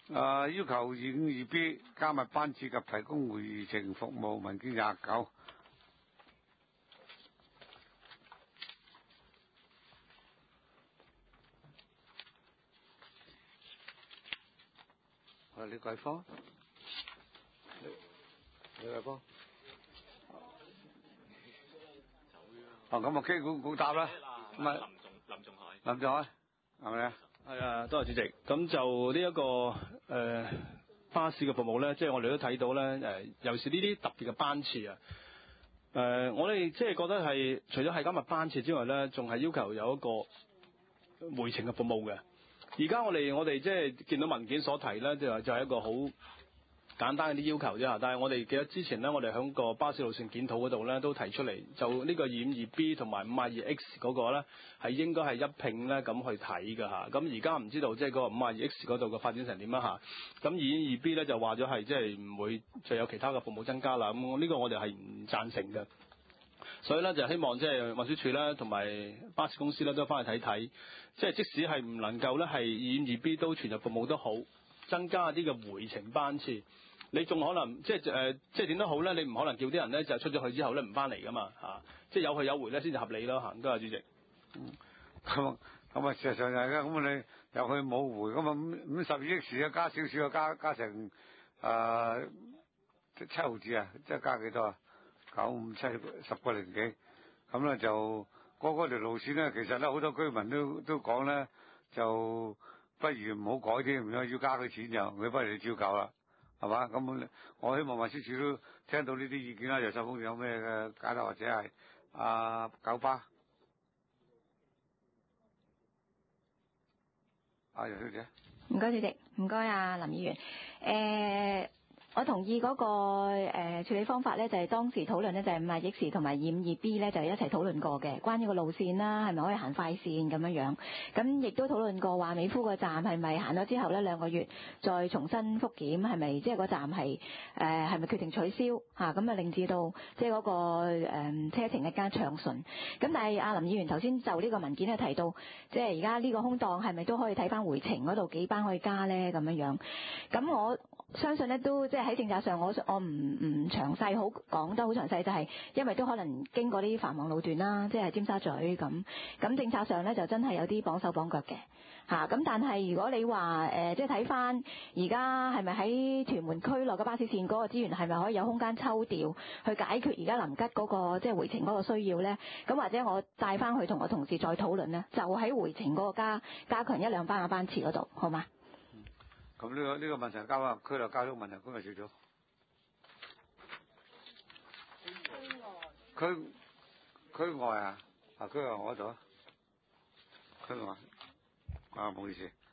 要求252B 加密班次及提供回程服務，文件29。李桂芳，李桂芳。咁啊，機管局答啦。唔係林仲海係咪啊？ 係啊，多謝主席。咁就呢一個巴士嘅服務咧，即係我哋都睇到咧，尤其是呢啲特別嘅班次啊。我哋即係覺得係除咗係今日班次之外咧，仲係要求有一個回程嘅服務嘅。而家我哋即係見到文件所提咧，就係一個好簡單嘅啲要求啫。但係我哋記得之前咧，我哋喺個巴士路線檢討嗰度咧都提出嚟，就呢個 252B 同埋 52X 嗰個咧係應該係一併咧咁去睇㗎嚇。咁而家唔知道即係個 52X 嗰度嘅發展成點啊嚇。咁 252B 咧就話咗係即係唔會再有其他嘅服務增加啦。咁呢個我哋係唔贊成嘅。所以咧就希望即係運輸署咧同埋巴士公司咧都翻去睇睇，即係即使係唔能夠咧係 252B 都全日服務都好，增加啲嘅回程班次，你仲可能即係點都好咧，你唔可能叫啲人咧就出咗去之後咧唔翻嚟噶嘛嚇，即係有去有回咧先至合理咯嚇。多謝主席。 咁事實上就係嘅，咁你又去冇回，咁啊52X時加少少加成7毫子啊，即係加幾多啊？957 10個零幾，咁咧就嗰條路線咧，其實咧好多居民都講咧，就不如唔好改添，如果要加佢錢就，佢不如你照舊啦，係嘛？咁我希望運輸署都聽到呢啲意見啦，楊秀峰有咩嘅解答或者係九巴，楊小姐， 唔該主席，唔該林議員，我同意嗰個處理方法咧，就係當時討論咧，就係52X同埋252B咧，就一齊討論過嘅，關於個路線啦，係咪可以行快線咁樣。咁亦都討論過話美孚個站係咪行咗之後咧2個月再重新復檢，係咪即係個站係咪決定取消嚇？咁令至到即係嗰個車程更加暢順。咁但係林議員頭先就呢個文件咧提到，即係而家呢個空檔係咪都可以睇翻回程嗰度幾班可以加咧咁樣。咁我相信咧都即係喺政策上我唔詳細好講得好詳細，就係因為都可能經過啲繁忙路段啦，即係尖沙咀咁政策上咧就真係有啲綁手綁腳嘅嚇。咁但係如果你話即係睇翻而家係咪喺屯門區內嘅巴士線嗰個資源係咪可以有空間抽調去解決而家臨吉嗰個即係回程嗰個需要咧？咁或者我帶翻去同我同事再討論咧，就喺回程嗰個加強1-2班嘅班次嗰度，好嗎？ 咁呢個問題交啊，區內交通問題管理小組。區外啊，區外我嗰度啊，區外唔好意思。